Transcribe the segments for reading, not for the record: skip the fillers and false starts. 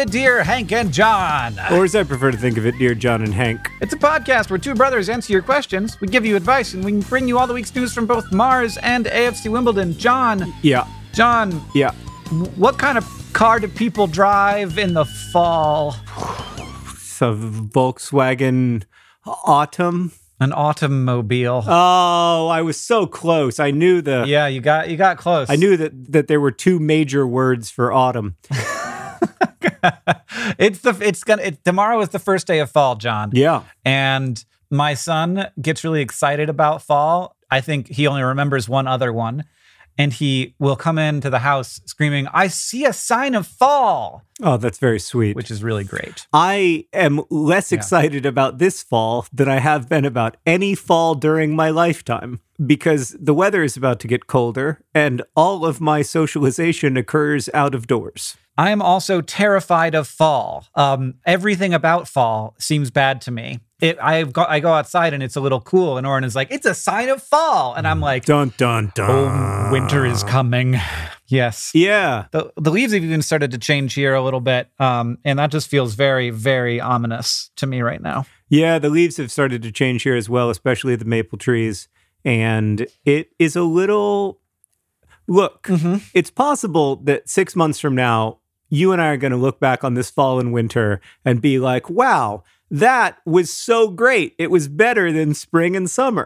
to Dear Hank and John. Or as I prefer to think of it, Dear John and Hank. It's a podcast where two brothers answer your questions, we give you advice, and we bring you all the week's news from both Mars and AFC Wimbledon. John. Yeah. John. Yeah. What kind of car do people drive in the fall? So Volkswagen Autumn. An automobile. Oh, I was so close. I knew Yeah, you got close. I knew that there were two major words for autumn. Tomorrow is the first day of fall, John. Yeah. And my son gets really excited about fall. I think he only remembers one other one. And he will come into the house screaming, "I see a sign of fall." Oh, that's very sweet. Which is really great. I am less excited about this fall than I have been about any fall during my lifetime, because the weather is about to get colder and all of my socialization occurs out of doors. I am also terrified of fall. Everything about fall seems bad to me. I go outside and it's a little cool, and Oren is like, "It's a sign of fall," and I'm like, "Dun dun dun! Oh, winter is coming." Yes, yeah. The leaves have even started to change here a little bit, and that just feels very, very ominous to me right now. Yeah, the leaves have started to change here as well, especially the maple trees, and it is a little. Look, It's possible that 6 months from now, you and I are going to look back on this fall and winter and be like, "Wow, that was so great. It was better than spring and summer."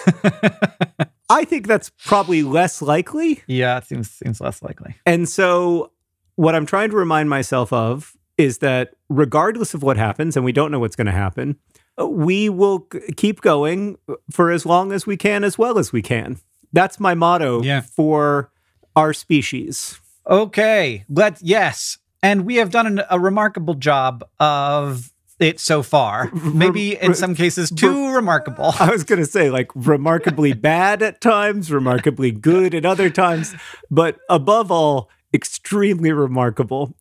I think that's probably less likely. Yeah, it seems less likely. And so what I'm trying to remind myself of is that regardless of what happens, and we don't know what's going to happen, we will keep going for as long as we can, as well as we can. That's my motto for our species. Okay, yes. And we have done a remarkable job of it so far. Maybe in some cases too remarkable. I was going to say, like, remarkably bad at times, remarkably good at other times, but above all, extremely remarkable.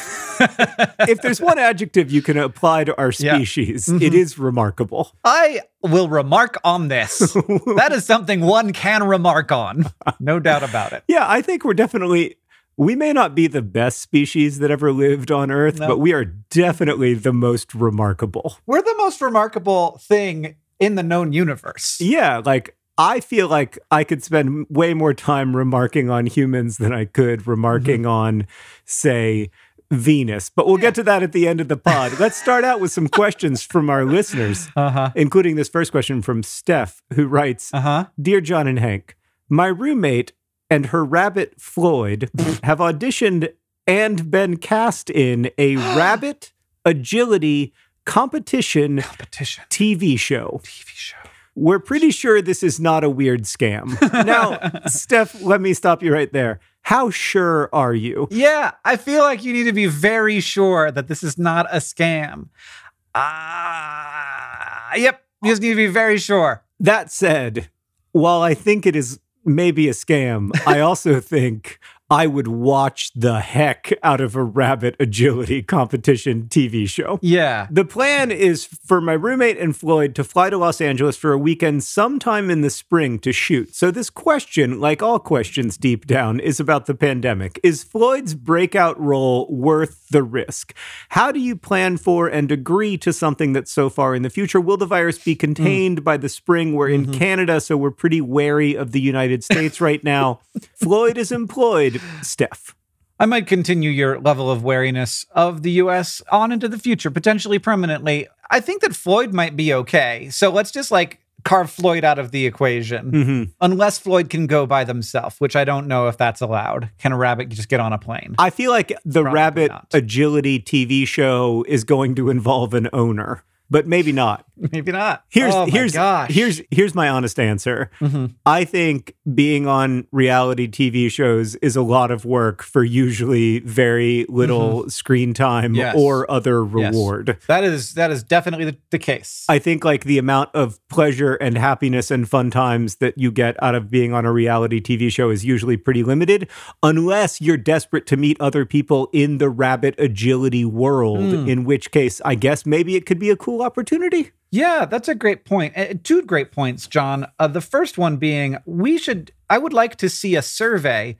If there's one adjective you can apply to our species, it is remarkable. I will remark on this. That is something one can remark on. No doubt about it. Yeah, I think we may not be the best species that ever lived on Earth, but we are definitely the most remarkable. We're the most remarkable thing in the known universe. Yeah, like, I feel like I could spend way more time remarking on humans than I could remarking on, say, Venus. But we'll get to that at the end of the pod. Let's start out with some questions from our listeners, including this first question from Steph, who writes, "Dear John and Hank, my roommate and her rabbit Floyd have auditioned and been cast in a rabbit agility competition TV show. We're pretty sure this is not a weird scam." Now, Steph, let me stop you right there. How sure are you? Yeah, I feel like you need to be very sure that this is not a scam. Yep, you just need to be very sure. That said, while I think it is maybe a scam, I also think I would watch the heck out of a rabbit agility competition TV show. Yeah. The plan is for my roommate and Floyd to fly to Los Angeles for a weekend sometime in the spring to shoot. So this question, like all questions deep down, is about the pandemic. Is Floyd's breakout role worth the risk? How do you plan for and agree to something that's so far in the future? Will the virus be contained by the spring? We're in Canada, so we're pretty wary of the United States right now. Floyd is employed. Steph. I might continue your level of wariness of the U.S. on into the future, potentially permanently. I think that Floyd might be okay. So let's just carve Floyd out of the equation. Unless Floyd can go by themselves, which I don't know if that's allowed. Can a rabbit just get on a plane? I feel like the rabbit agility TV show is going to involve an owner. But maybe not. Maybe not. Here's my honest answer. I think being on reality TV shows is a lot of work for usually very little screen time or other reward. Yes. That is definitely the case. I think like the amount of pleasure and happiness and fun times that you get out of being on a reality TV show is usually pretty limited, unless you're desperate to meet other people in the rabbit agility world, in which case I guess maybe it could be a cool opportunity. Yeah, that's a great point. Two great points, John. The first one being, I would like to see a survey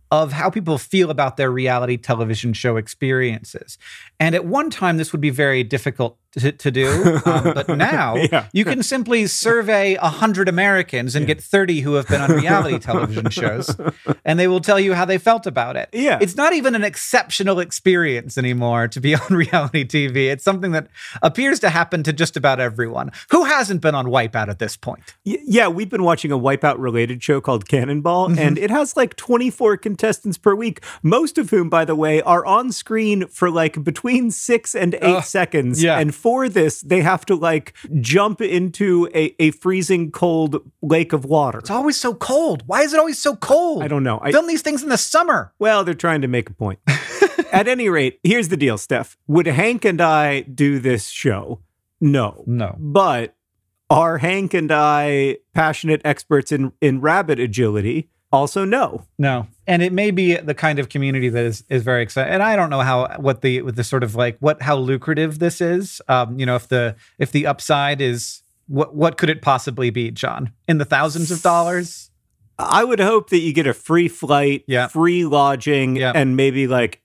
of how people feel about their reality television show experiences. And at one time, this would be very difficult to do. But now you can simply survey 100 Americans and get 30 who have been on reality television shows, and they will tell you how they felt about it. Yeah. It's not even an exceptional experience anymore to be on reality TV. It's something that appears to happen to just about everyone. Who hasn't been on Wipeout at this point? Yeah, we've been watching a Wipeout-related show called Cannonball, and it has like 24 contestants per week, most of whom, by the way, are on screen for like between 6 and 8 seconds. Yeah. And for this, they have to like jump into a freezing cold lake of water. It's always so cold. Why is it always so cold? I don't know. Film these things in the summer. Well, they're trying to make a point. At any rate, here's the deal, Steph. Would Hank and I do this show? No. But are Hank and I passionate experts in rabbit agility? Also, no. And it may be the kind of community that is very excited. And I don't know what the sort of like how lucrative this is. If the upside is what could it possibly be, John? In the thousands of dollars? I would hope that you get a free flight, free lodging, and maybe like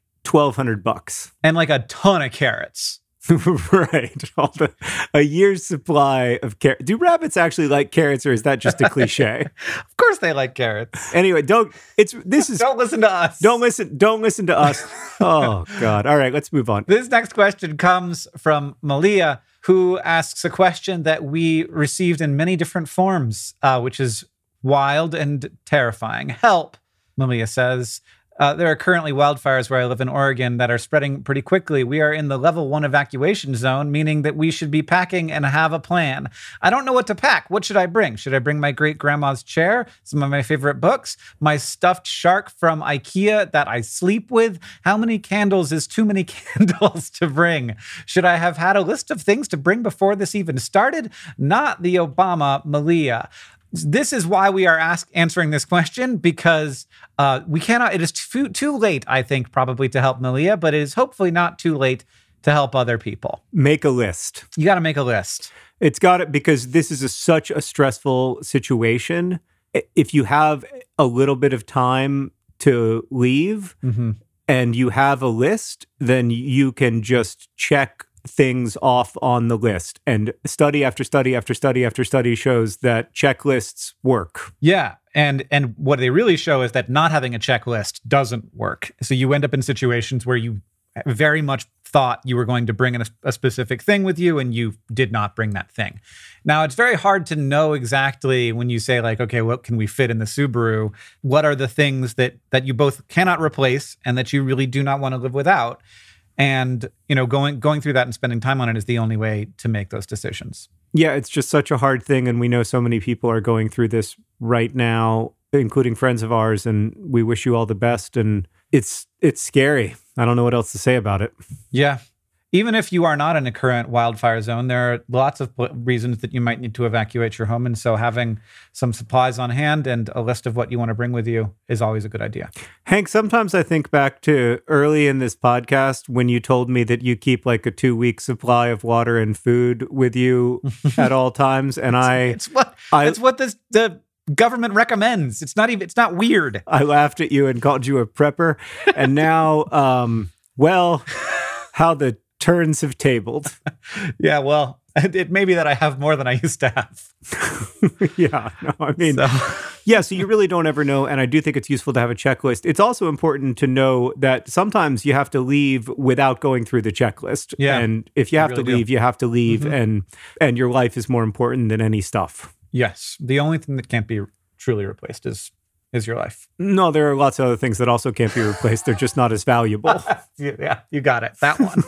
$1,200 and like a ton of carrots. Right. A year's supply of carrots. Do rabbits actually like carrots, or is that just a cliche? Of course they like carrots. Anyway, don't listen to us. Don't listen to us. Oh, God. All right, let's move on. This next question comes from Malia, who asks a question that we received in many different forms, which is wild and terrifying. Help, Malia says. There are currently wildfires where I live in Oregon that are spreading pretty quickly. We are in the level 1 evacuation zone, meaning that we should be packing and have a plan. I don't know what to pack. What should I bring? Should I bring my great-grandma's chair, some of my favorite books, my stuffed shark from IKEA that I sleep with? How many candles is too many candles to bring? Should I have had a list of things to bring before this even started? Not the Obama Malia. This is why we are answering this question, because we cannot. It is too late, I think, probably to help Malia, but it is hopefully not too late to help other people. Make a list. You got to make a list. It's got it, because this is such a stressful situation. If you have a little bit of time to leave and you have a list, then you can just check things off on the list. And study after study after study after study shows that checklists work. Yeah. And what they really show is that not having a checklist doesn't work. So you end up in situations where you very much thought you were going to bring in a specific thing with you, and you did not bring that thing. Now, it's very hard to know exactly when you say, like, okay, what can we fit in the Subaru? What are the things that you both cannot replace and that you really do not want to live without? And, going through that and spending time on it is the only way to make those decisions. Yeah, it's just such a hard thing. And we know so many people are going through this right now, including friends of ours. And we wish you all the best. And it's scary. I don't know what else to say about it. Yeah. Even if you are not in a current wildfire zone, there are lots of reasons that you might need to evacuate your home. And so having some supplies on hand and a list of what you want to bring with you is always a good idea. Hank, sometimes I think back to early in this podcast when you told me that you keep like a 2-week supply of water and food with you at all times. And it's what the government recommends. It's not weird. I laughed at you and called you a prepper. And now, how the turns have tabled. Yeah, well, it may be that I have more than I used to have. So you really don't ever know. And I do think it's useful to have a checklist. It's also important to know that sometimes you have to leave without going through the checklist. Yeah, and if you have to leave, you have to leave. And your life is more important than any stuff. Yes. The only thing that can't be truly replaced is your life. No, there are lots of other things that also can't be replaced. They're just not as valuable. Yeah, you got it. That one.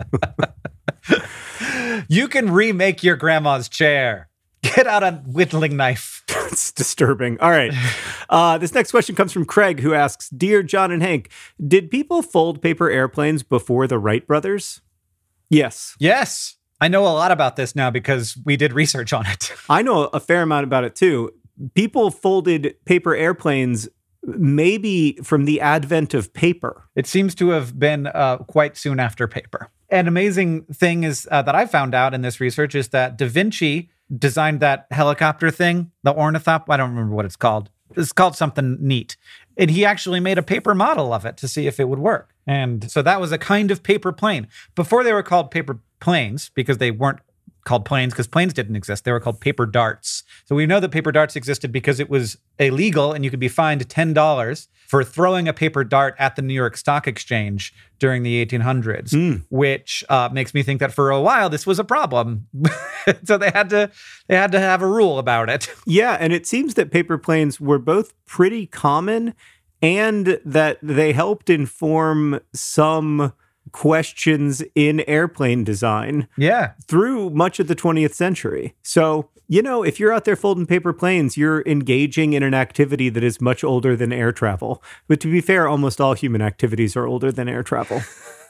You can remake your grandma's chair. Get out a whittling knife. It's disturbing. All right. This next question comes from Craig, who asks, Dear John and Hank, did people fold paper airplanes before the Wright brothers? Yes. Yes. I know a lot about this now because we did research on it. I know a fair amount about it too. People folded paper airplanes maybe from the advent of paper. It seems to have been quite soon after paper. An amazing thing is that I found out in this research is that Da Vinci designed that helicopter thing, the ornithop. I don't remember what it's called. It's called something neat. And he actually made a paper model of it to see if it would work. And so that was a kind of paper plane. Before they were called paper planes, because they weren't called planes, because planes didn't exist. They were called paper darts. So we know that paper darts existed because it was illegal and you could be fined $10 for throwing a paper dart at the New York Stock Exchange during the 1800s, which makes me think that for a while this was a problem. So they had to have a rule about it. Yeah, and it seems that paper planes were both pretty common and that they helped inform some questions in airplane design through much of the 20th century. So, if you're out there folding paper planes, you're engaging in an activity that is much older than air travel. But to be fair, almost all human activities are older than air travel.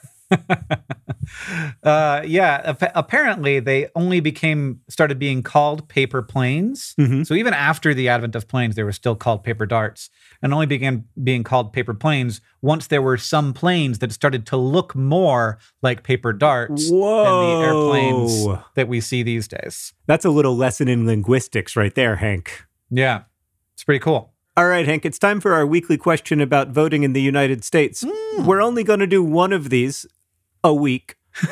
Apparently they only started being called paper planes. So even after the advent of planes, they were still called paper darts, and only began being called paper planes once there were some planes that started to look more like paper darts than the airplanes that we see these days. That's a little lesson in linguistics right there, Hank. Yeah, it's pretty cool. All right, Hank, it's time for our weekly question about voting in the United States. We're only going to do one of these a week.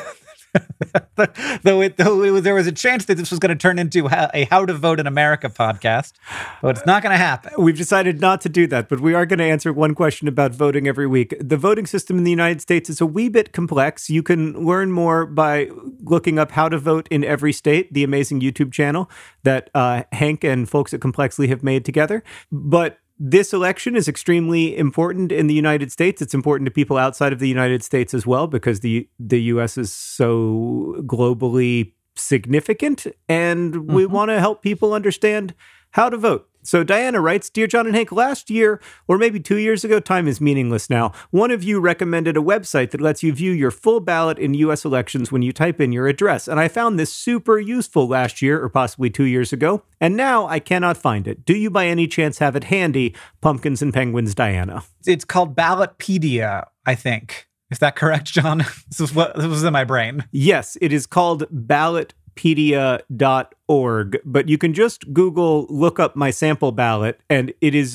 Though there was a chance that this was going to turn into a How to Vote in America podcast, but it's not going to happen. We've decided not to do that, but we are going to answer one question about voting every week. The voting system in the United States is a wee bit complex. You can learn more by looking up How to Vote in Every State, the amazing YouTube channel that Hank and folks at Complexly have made together. But this election is extremely important in the United States. It's important to people outside of the United States as well, because the U.S. is so globally significant, and we want to help people understand how to vote. So Diana writes, Dear John and Hank, last year, or maybe 2 years ago, time is meaningless now, one of you recommended a website that lets you view your full ballot in U.S. elections when you type in your address. And I found this super useful last year, or possibly 2 years ago, and now I cannot find it. Do you by any chance have it handy? Pumpkins and Penguins, Diana. It's called Ballotpedia, I think. Is that correct, John? This was in my brain. Yes, it is called ballotpedia.org, but you can just Google, look up my sample ballot, and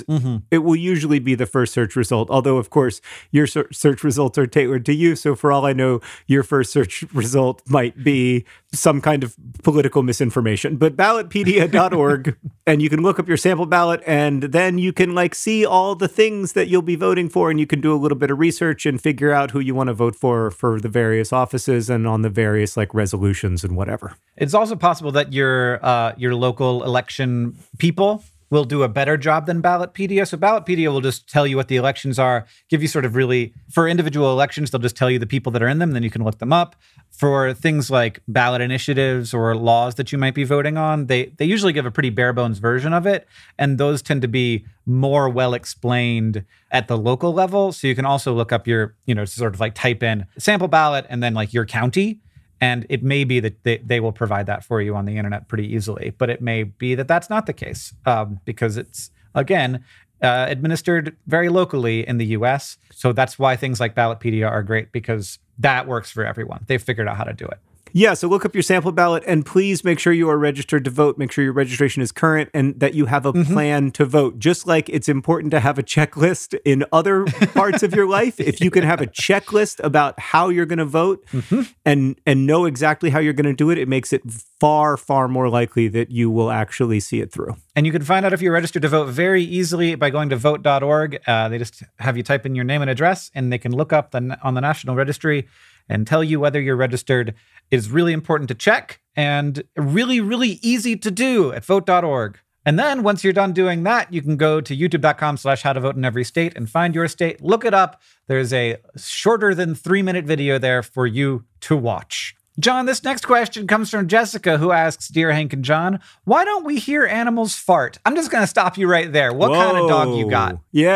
it will usually be the first search result. Although, of course, your search results are tailored to you. So for all I know, your first search result might be some kind of political misinformation. But ballotpedia.org, and you can look up your sample ballot, and then you can see all the things that you'll be voting for, and you can do a little bit of research and figure out who you want to vote for the various offices and on the various resolutions and whatever. It's also possible that your local election people will do a better job than Ballotpedia. So Ballotpedia will just tell you what the elections are, give you for individual elections, they'll just tell you the people that are in them, then you can look them up. For things like ballot initiatives or laws that you might be voting on, they usually give a pretty bare bones version of it, and those tend to be more well explained at the local level. So you can also look up your, type in sample ballot and then your county. And it may be that they will provide that for you on the internet pretty easily, but it may be that that's not the case because it's, again, administered very locally in the U.S. So that's why things like Ballotpedia are great, because that works for everyone. They've figured out how to do it. Yeah, so look up your sample ballot, and please make sure you are registered to vote. Make sure your registration is current and that you have a plan to vote. Just like it's important to have a checklist in other parts of your life, if you can have a checklist about how you're going to vote and know exactly how you're going to do it, it makes it far, far more likely that you will actually see it through. And you can find out if you're registered to vote very easily by going to vote.org. They just have you type in your name and address, and they can look up on the National Registry and tell you whether you're registered. Is really important to check and really, really easy to do at vote.org. And then once you're done doing that, you can go to youtube.com/howtovoteInEveryState and find your state. Look it up. There's a shorter than 3-minute video there for you to watch. John, this next question comes from Jessica, who asks, Dear Hank and John, why don't we hear animals fart? I'm just going to stop you right there. What kind of dog you got?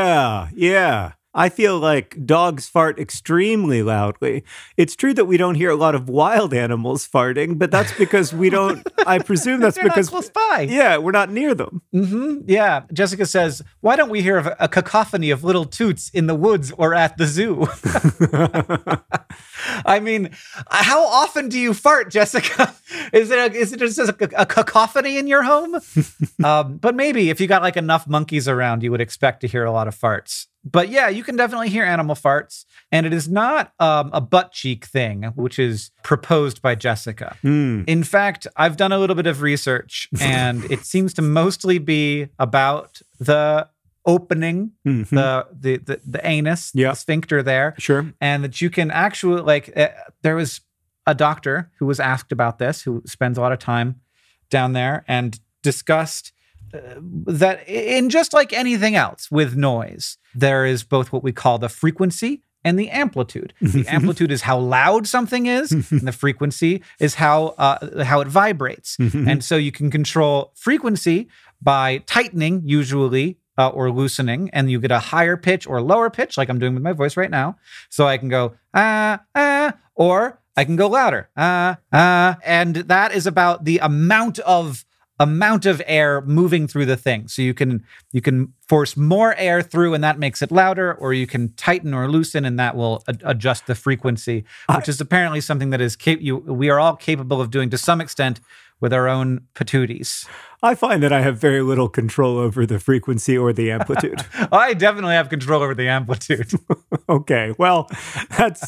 Yeah. I feel like dogs fart extremely loudly. It's true that we don't hear a lot of wild animals farting, but that's because we don't, I presume that's because, not close by. Yeah, we're not near them. Yeah. Jessica says, why don't we hear a cacophony of little toots in the woods or at the zoo? I mean, how often do you fart, Jessica? Is it just a cacophony in your home? But maybe if you got like enough monkeys around, you would expect to hear a lot of farts. But yeah, you can definitely hear animal farts. And it is not a butt cheek thing, which is proposed by Jessica. In fact, I've done a little bit of research, and it seems to mostly be about the opening, the anus, the sphincter there. Sure. And that you can actually, there was a doctor who was asked about this, who spends a lot of time down there, and discussed that in just like anything else with noise, there is both what we call the frequency and the amplitude. The amplitude is how loud something is, and the frequency is how it vibrates. And so you can control frequency by tightening, usually, or loosening, and you get a higher pitch or lower pitch, like I'm doing with my voice right now. So I can go, or I can go louder, and that is about the amount of air moving through the thing. So you can force more air through, and that makes it louder, or you can tighten or loosen, and that will adjust the frequency, which is apparently something that is we are all capable of doing to some extent with our own patooties. I find that I have very little control over the frequency or the amplitude. I definitely have control over the amplitude. Okay, well, thus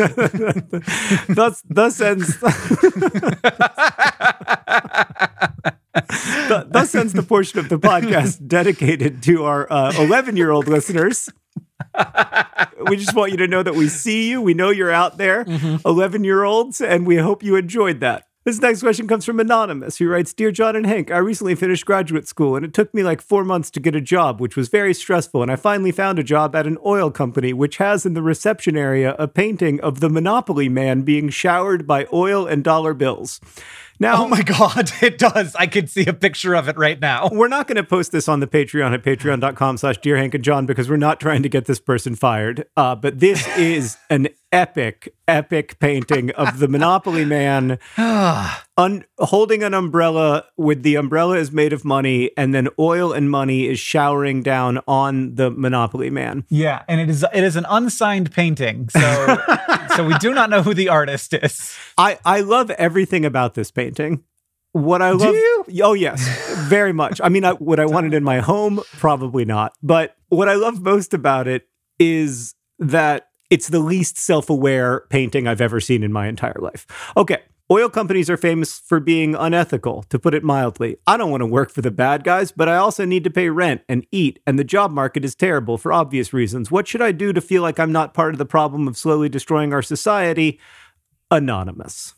ends thus ends the portion of the podcast dedicated to our 11-year-old listeners. We just want you to know that we see you. We know you're out there, 11-year-olds, and we hope you enjoyed that. This next question comes from Anonymous, who writes, Dear John and Hank, I recently finished graduate school, and it took me like 4 months to get a job, which was very stressful, and I finally found a job at an oil company, which has in the reception area a painting of the Monopoly Man being showered by oil and dollar bills. Now, oh my God, it does. I can see a picture of it right now. We're not going to post this on the Patreon at patreon.com/DearHankandJohn because we're not trying to get this person fired. But this is an epic painting of the Monopoly Man holding an umbrella with the umbrella is made of money, and then oil and money is showering down on the Monopoly Man. Yeah, and it is an unsigned painting, so we do not know who the artist is. I love everything about this painting. What I love, do you? Oh yes, very much. I mean, would I want it in my home? Probably not. But what I love most about it is that it's the least self-aware painting I've ever seen in my entire life. Okay. Oil companies are famous for being unethical, to put it mildly. I don't want to work for the bad guys, but I also need to pay rent and eat, and the job market is terrible for obvious reasons. What should I do to feel like I'm not part of the problem of slowly destroying our society? Anonymous.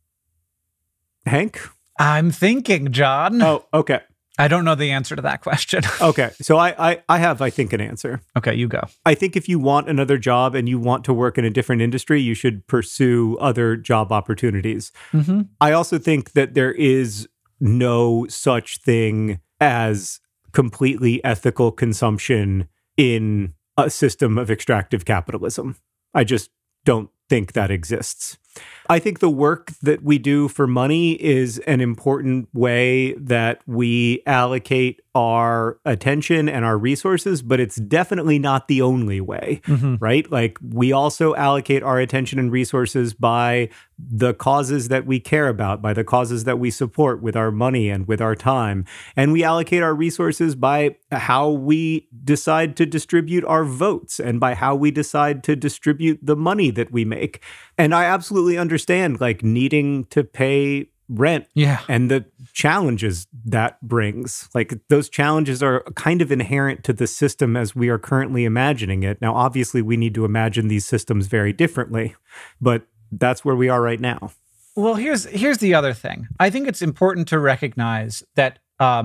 Hank? I'm thinking, John. Oh, okay. I don't know the answer to that question. Okay, so I have, I think, an answer. Okay, you go. I think if you want another job and you want to work in a different industry, you should pursue other job opportunities. I also think that there is no such thing as completely ethical consumption in a system of extractive capitalism. I just don't think that exists. I think the work that we do for money is an important way that we allocate our attention and our resources, but it's definitely not the only way, right? Like, we also allocate our attention and resources by the causes that we care about, by the causes that we support with our money and with our time. And we allocate our resources by how we decide to distribute our votes and by how we decide to distribute the money that we make. And I absolutely understand, like, needing to pay rent and the challenges that brings. Like, those challenges are kind of inherent to the system as we are currently imagining it. Now, obviously, we need to imagine these systems very differently, but that's where we are right now. Well, here's the other thing. I think it's important to recognize that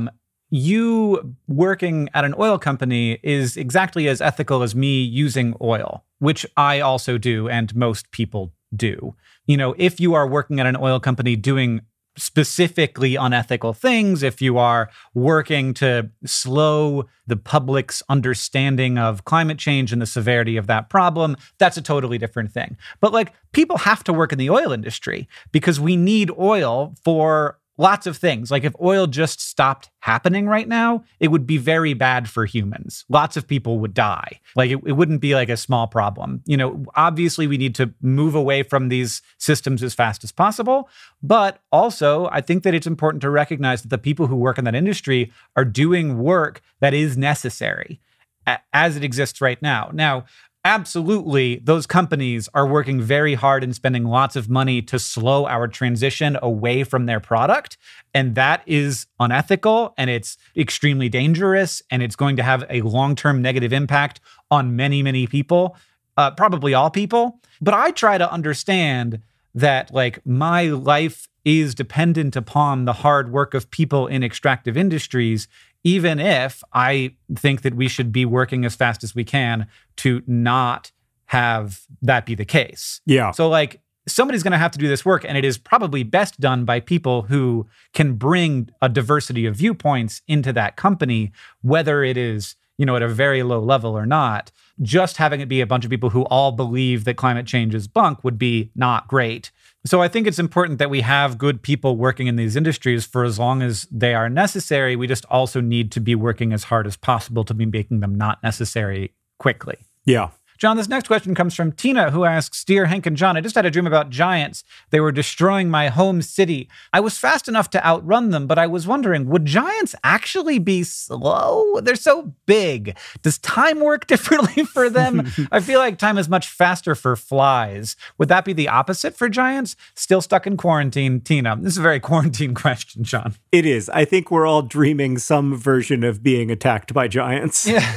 you working at an oil company is exactly as ethical as me using oil, which I also do, and most people do. You know, if you are working at an oil company doing specifically unethical things, if you are working to slow the public's understanding of climate change and the severity of that problem, that's a totally different thing. But like, people have to work in the oil industry because we need oil for lots of things. Like if oil just stopped happening right now, it would be very bad for humans. Lots of people would die. Like it wouldn't be like a small problem. You know, obviously we need to move away from these systems as fast as possible. But also, I think that it's important to recognize that the people who work in that industry are doing work that is necessary as it exists right now. Now, absolutely, those companies are working very hard and spending lots of money to slow our transition away from their product. And that is unethical, and it's extremely dangerous, and it's going to have a long-term negative impact on many, many people, probably all people. But I try to understand that, like, my life is dependent upon the hard work of people in extractive industries, even if I think that we should be working as fast as we can to not have that be the case. Yeah. So like somebody's going to have to do this work, and it is probably best done by people who can bring a diversity of viewpoints into that company, whether it is, you know, at a very low level or not. Just having it be a bunch of people who all believe that climate change is bunk would be not great. So I think it's important that we have good people working in these industries for as long as they are necessary. We just also need to be working as hard as possible to be making them not necessary quickly. Yeah. John, this next question comes from Tina, who asks, Dear Hank and John, I just had a dream about giants. They were destroying my home city. I was fast enough to outrun them, but I was wondering, would giants actually be slow? They're so big. Does time work differently for them? I feel like time is much faster for flies. Would that be the opposite for giants? Still stuck in quarantine, Tina. This is a very quarantine question, John. It is. I think we're all dreaming some version of being attacked by giants. Yeah.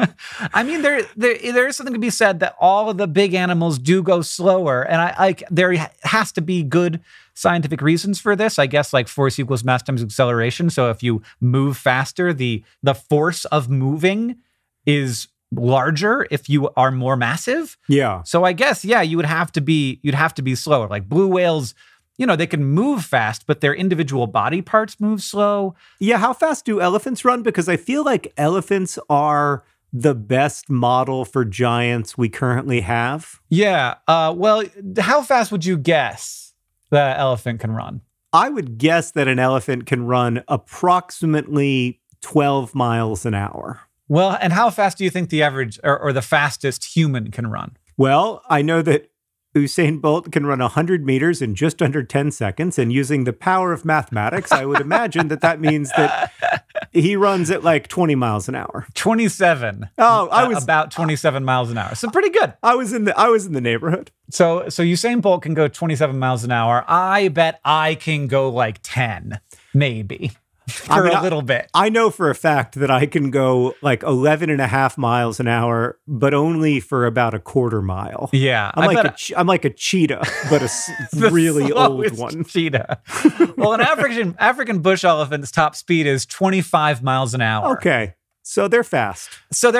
I mean, there is something to be said that all of the big animals do go slower, and there has to be good scientific reasons for this. I guess like force equals mass times acceleration. So if you move faster, the force of moving is larger if you are more massive. Yeah. So I guess you'd have to be slower. Like blue whales, you know, they can move fast, but their individual body parts move slow. Yeah. How fast do elephants run? Because I feel like elephants are the best model for giants we currently have. Yeah. Well, how fast would you guess the elephant can run? I would guess that an elephant can run approximately 12 miles an hour. Well, and how fast do you think the average or the fastest human can run? Well, I know that Usain Bolt can run 100 meters in just under 10 seconds. And using the power of mathematics, I would imagine that means that he runs at like 20 miles an hour. 27. Oh, I was about 27 miles an hour. So pretty good. I was in the neighborhood. So Usain Bolt can go 27 miles an hour. I bet I can go like 10, maybe. For a little bit. I know for a fact that I can go like 11 and a half miles an hour, but only for about a quarter mile. Yeah. I'm like a cheetah, but a really old one. Cheetah. Well, an African bush elephant's top speed is 25 miles an hour. Okay. So they're fast.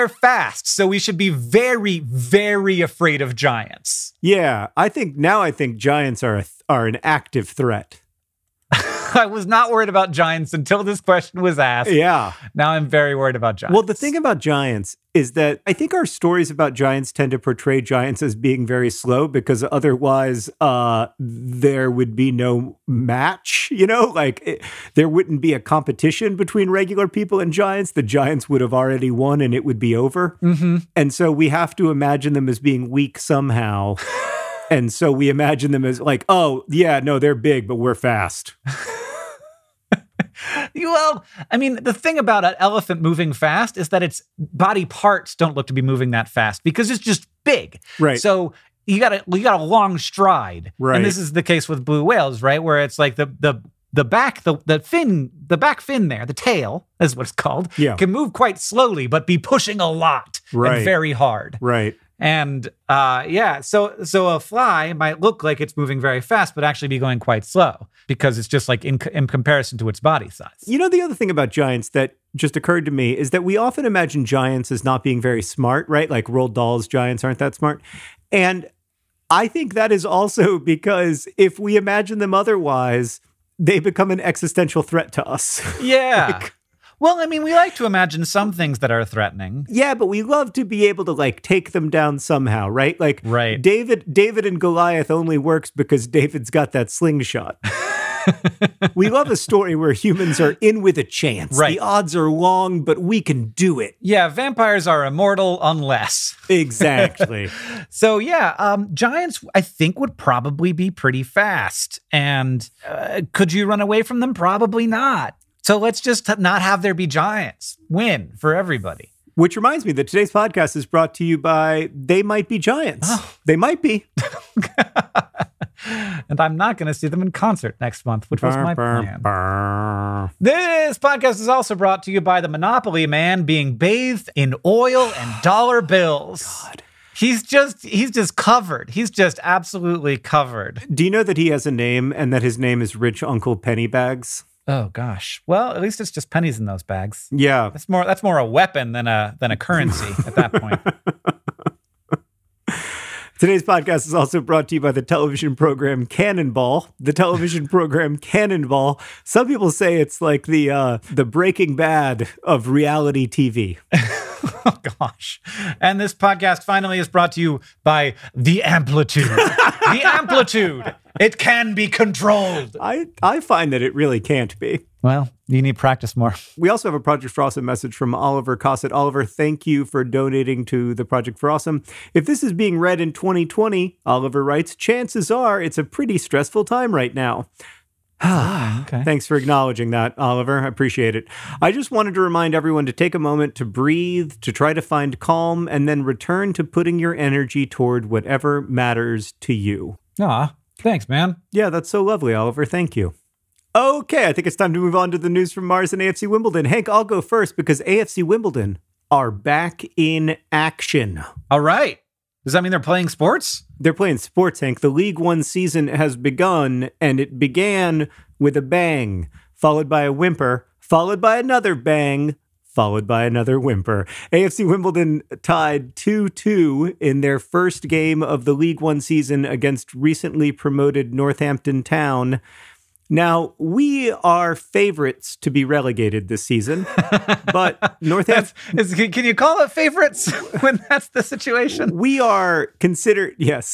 So we should be very, very afraid of giants. Yeah. I think giants are an active threat. I was not worried about giants until this question was asked. Yeah. Now I'm very worried about giants. Well, the thing about giants is that I think our stories about giants tend to portray giants as being very slow because otherwise there would be no match, you know? Like there wouldn't be a competition between regular people and giants. The giants would have already won and it would be over. Mm-hmm. And so we have to imagine them as being weak somehow. And so we imagine them as like, oh, yeah, no, they're big, but we're fast. Well, I mean, the thing about an elephant moving fast is that its body parts don't look to be moving that fast because it's just big. Right. So you got a long stride. Right. And this is the case with blue whales, right? Where it's like the back fin there, the tail is what it's called, can move quite slowly, but be pushing a lot and very hard. Right. And so a fly might look like it's moving very fast, but actually be going quite slow because it's just like in comparison to its body size. You know, the other thing about giants that just occurred to me is that we often imagine giants as not being very smart, right? Like Roald Dahl's giants aren't that smart. And I think that is also because if we imagine them otherwise, they become an existential threat to us. Yeah. Well, I mean, we like to imagine some things that are threatening. Yeah, but we love to be able to like take them down somehow, right? Like right. David and Goliath only works because David's got that slingshot. We love a story where humans are in with a chance. Right. The odds are long, but we can do it. Yeah, vampires are immortal unless. Exactly. So yeah, giants I think would probably be pretty fast. And could you run away from them? Probably not. So let's just not have there be giants. Win for everybody. Which reminds me that today's podcast is brought to you by They Might Be Giants. Oh. They might be. And I'm not going to see them in concert next month, which was my plan. This podcast is also brought to you by the Monopoly Man being bathed in oil and dollar bills. God. He's just covered. He's just absolutely covered. Do you know that he has a name and that his name is Rich Uncle Pennybags? Oh gosh. Well, at least it's just pennies in those bags. Yeah. That's more a weapon than a currency at that point. Today's podcast is also brought to you by the television program Cannonball. The television program Cannonball. Some people say it's like the Breaking Bad of reality TV. Oh, gosh. And this podcast finally is brought to you by The Amplitude. The Amplitude. It can be controlled. I find that it really can't be. Well, you need practice more. We also have a Project for Awesome message from Oliver Cossett. Oliver, thank you for donating to the Project for Awesome. If this is being read in 2020, Oliver writes, chances are it's a pretty stressful time right now. Okay. Thanks for acknowledging that, Oliver. I appreciate it. I just wanted to remind everyone to take a moment to breathe, to try to find calm, and then return to putting your energy toward whatever matters to you. Aw, thanks, man. Yeah, that's so lovely, Oliver. Thank you. Okay, I think it's time to move on to the news from Mars and AFC Wimbledon. Hank, I'll go first because AFC Wimbledon are back in action. All right. Does that mean they're playing sports? They're playing sports, Hank. The League One season has begun, and it began with a bang, followed by a whimper, followed by another bang, followed by another whimper. AFC Wimbledon tied 2-2 in their first game of the League One season against recently promoted Northampton Town. Now, we are favorites to be relegated this season, but Northampton... Can you call it favorites when that's the situation? We are considered, yes,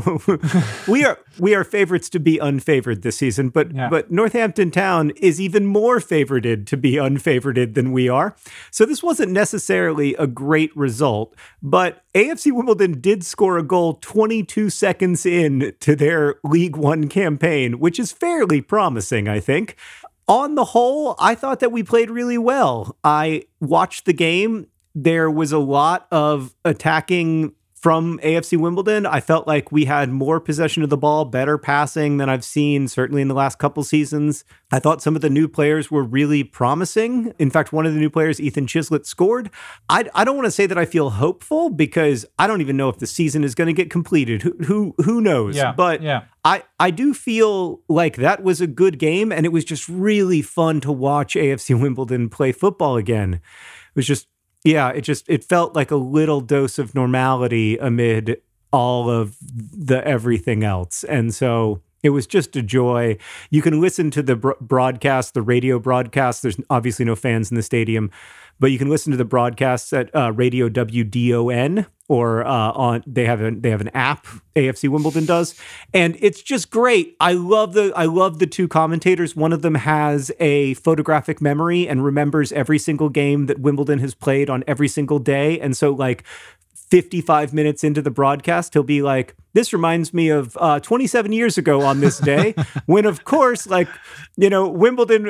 we are favorites to be unfavored this season, but Northampton Town is even more favorited to be unfavored than we are. So this wasn't necessarily a great result, but AFC Wimbledon did score a goal 22 seconds in to their League One campaign, which is fairly promising, I think. On the whole, I thought that we played really well. I watched the game. There was a lot of attacking from AFC Wimbledon. I felt like we had more possession of the ball, better passing than I've seen, certainly in the last couple seasons. I thought some of the new players were really promising. In fact, one of the new players, Ethan Chislett, scored. I don't want to say that I feel hopeful because I don't even know if the season is going to get completed. Who knows? Yeah, but yeah. I do feel like that was a good game, and it was just really fun to watch AFC Wimbledon play football again. It was just, yeah, it felt like a little dose of normality amid all of the everything else. And so it was just a joy. You can listen to the broadcast, the radio broadcast. There's obviously no fans in the stadium, but you can listen to the broadcasts at Radio WDON or they have an app, AFC Wimbledon does, and it's just great. I love the two commentators. One of them has a photographic memory and remembers every single game that Wimbledon has played on every single day, and so like 55 minutes into the broadcast, he'll be like, this reminds me of 27 years ago on this day, when of course, like, you know, Wimbledon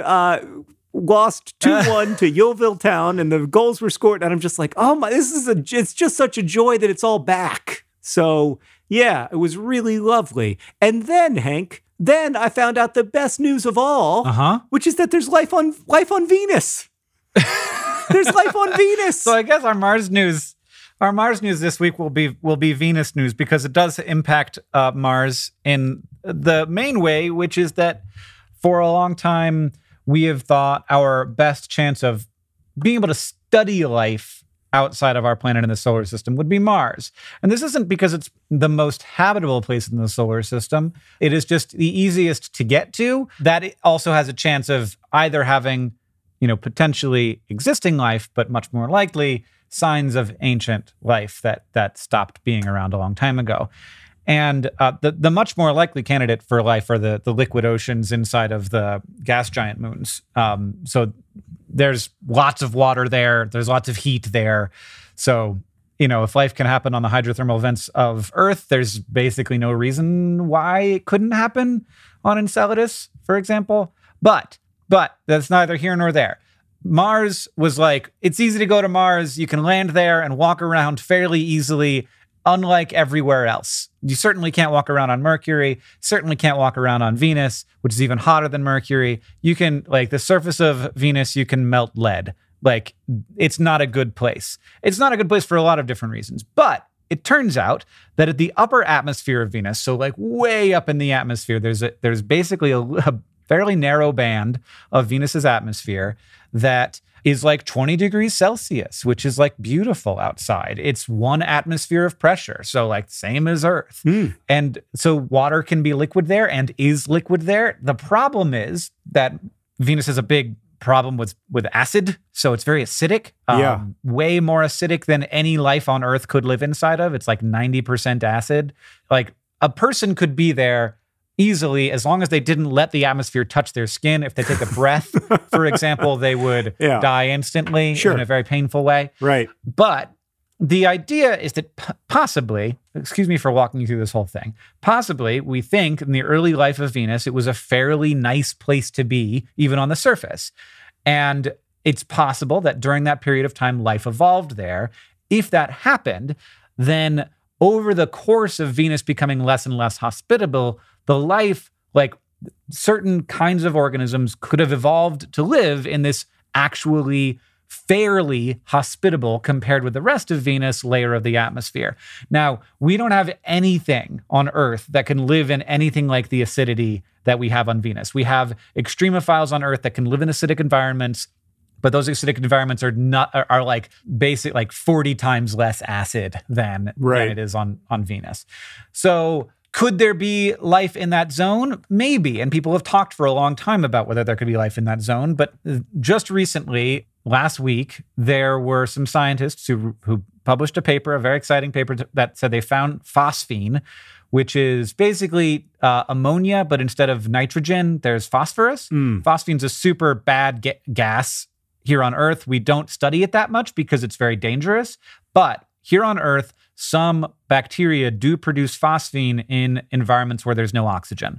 lost 2-1 to Yeovil Town and the goals were scored. And I'm just like, oh my, it's just such a joy that it's all back. So yeah, it was really lovely. And then Hank, I found out the best news of all, which is that there's life on Venus. There's life on Venus. So I guess our Mars news this week will be Venus news, because it does impact Mars in the main way, which is that for a long time, we have thought our best chance of being able to study life outside of our planet in the solar system would be Mars. And this isn't because it's the most habitable place in the solar system. It is just the easiest to get to. That it also has a chance of either having, you know, potentially existing life, but much more likely signs of ancient life that stopped being around a long time ago. And the much more likely candidate for life are the liquid oceans inside of the gas giant moons. So there's lots of water there. There's lots of heat there. So, if life can happen on the hydrothermal vents of Earth, there's basically no reason why it couldn't happen on Enceladus, for example. But that's neither here nor there. Mars was like, it's easy to go to Mars. You can land there and walk around fairly easily, unlike everywhere else. You certainly can't walk around on Mercury, certainly can't walk around on Venus, which is even hotter than Mercury. You can, the surface of Venus, you can melt lead. It's not a good place. It's not a good place for a lot of different reasons. But it turns out that at the upper atmosphere of Venus, so way up in the atmosphere, there's basically a fairly narrow band of Venus's atmosphere that is 20 degrees Celsius, which is beautiful outside. It's one atmosphere of pressure. So same as Earth. And so water can be liquid there and is liquid there. The problem is that Venus has a big problem with acid. So it's very acidic, way more acidic than any life on Earth could live inside of. It's 90% acid. A person could be there easily, as long as they didn't let the atmosphere touch their skin. If they take a breath, for example, they would die instantly in a very painful way. Right. But the idea is that possibly, excuse me for walking you through this whole thing, possibly we think in the early life of Venus, it was a fairly nice place to be, even on the surface. And it's possible that during that period of time, life evolved there. If that happened, then over the course of Venus becoming less and less hospitable, the life, certain kinds of organisms could have evolved to live in this actually fairly hospitable, compared with the rest of Venus, layer of the atmosphere. Now, we don't have anything on Earth that can live in anything like the acidity that we have on Venus. We have extremophiles on Earth that can live in acidic environments, but those acidic environments are basic 40 times less acid than it is on Venus. So could there be life in that zone? Maybe. And people have talked for a long time about whether there could be life in that zone. But just recently, last week, there were some scientists who published a paper, a very exciting paper, that said they found phosphine, which is basically ammonia, but instead of nitrogen, there's phosphorus. Phosphine's a super bad gas here on Earth. We don't study it that much because it's very dangerous. But here on Earth, some bacteria do produce phosphine in environments where there's no oxygen.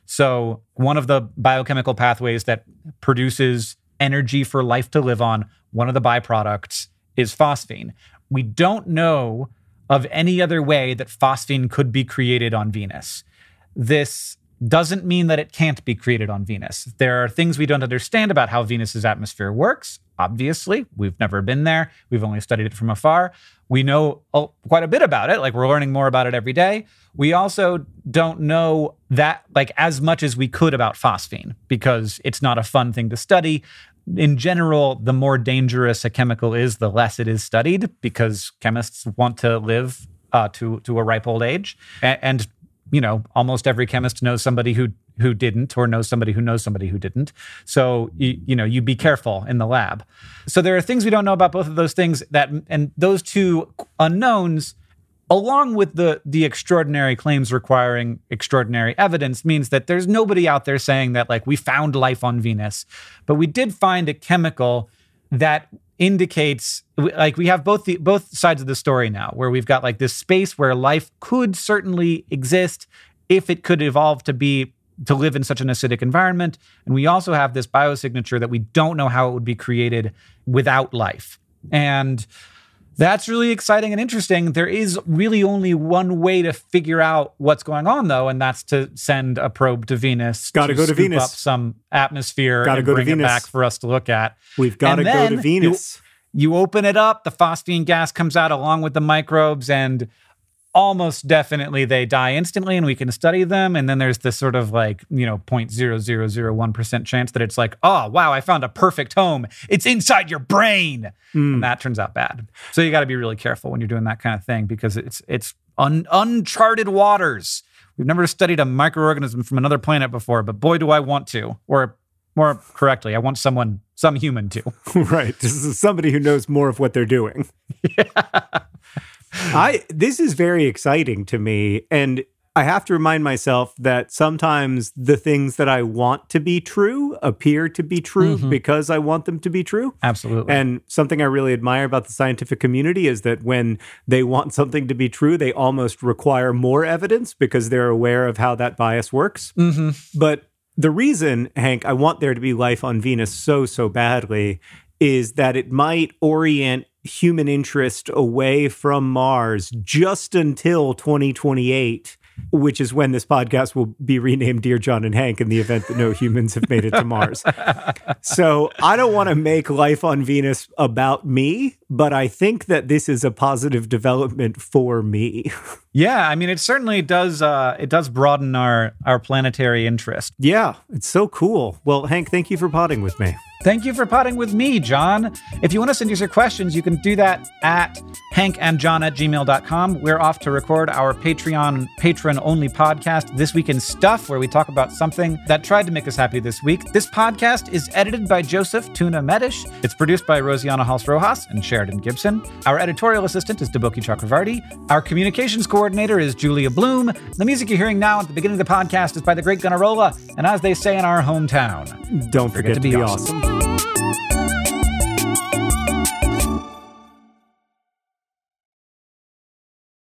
So one of the biochemical pathways that produces energy for life to live on, one of the byproducts is phosphine. We don't know of any other way that phosphine could be created on Venus. This doesn't mean that it can't be created on Venus. There are things we don't understand about how Venus's atmosphere works. Obviously, we've never been there. We've only studied it from afar. We know quite a bit about it. We're learning more about it every day. We also don't know that as much as we could about phosphine, because it's not a fun thing to study. In general, the more dangerous a chemical is, the less it is studied, because chemists want to live to a ripe old age. And almost every chemist knows somebody who didn't, or knows somebody who didn't. So, you be careful in the lab. So there are things we don't know about both of those things, and those two unknowns, along with the extraordinary claims requiring extraordinary evidence, means that there's nobody out there saying that we found life on Venus. But we did find a chemical that indicates, we have both sides of the story now, where we've got this space where life could certainly exist if it could evolve to live in such an acidic environment. And we also have this biosignature that we don't know how it would be created without life. And that's really exciting and interesting. There is really only one way to figure out what's going on, though, and that's to send a probe to Venus. Got to go to Venus. Up some atmosphere and bring it back for us to look at. We've got to go to Venus. You open it up, the phosphine gas comes out along with the microbes, and almost definitely they die instantly, and we can study them. And then there's this sort of 0.0001% chance that it's oh, wow, I found a perfect home. It's inside your brain. And that turns out bad. So you got to be really careful when you're doing that kind of thing, because it's uncharted waters. We've never studied a microorganism from another planet before, but boy, do I want to. Or more correctly, I want some human to. Right. This is somebody who knows more of what they're doing. Yeah. This is very exciting to me. And I have to remind myself that sometimes the things that I want to be true appear to be true because I want them to be true. Absolutely. And something I really admire about the scientific community is that when they want something to be true, they almost require more evidence because they're aware of how that bias works. But the reason, Hank, I want there to be life on Venus so badly is that it might orient human interest away from Mars just until 2028, which is when this podcast will be renamed Dear John and Hank in the event that no humans have made it to Mars. So I don't want to make life on Venus about me, but I think that this is a positive development for me. Yeah, I mean, it certainly does. It does broaden our planetary interest. Yeah, it's so cool. Well, Hank, thank you for potting with me. Thank you for potting with me, John. If you want to send us your questions, you can do that at hankandjohn@gmail.com. We're off to record our Patreon patron-only podcast, This Week in Stuff, where we talk about something that tried to make us happy this week. This podcast is edited by Joseph Tuna Medish. It's produced by Rosianna Hals-Rojas and Sheridan Gibson. Our editorial assistant is Deboki Chakravarti. Our communications coordinator is Julia Bloom. The music you're hearing now at the beginning of the podcast is by the Great Gunnarolla, and as they say in our hometown, don't forget to be awesome.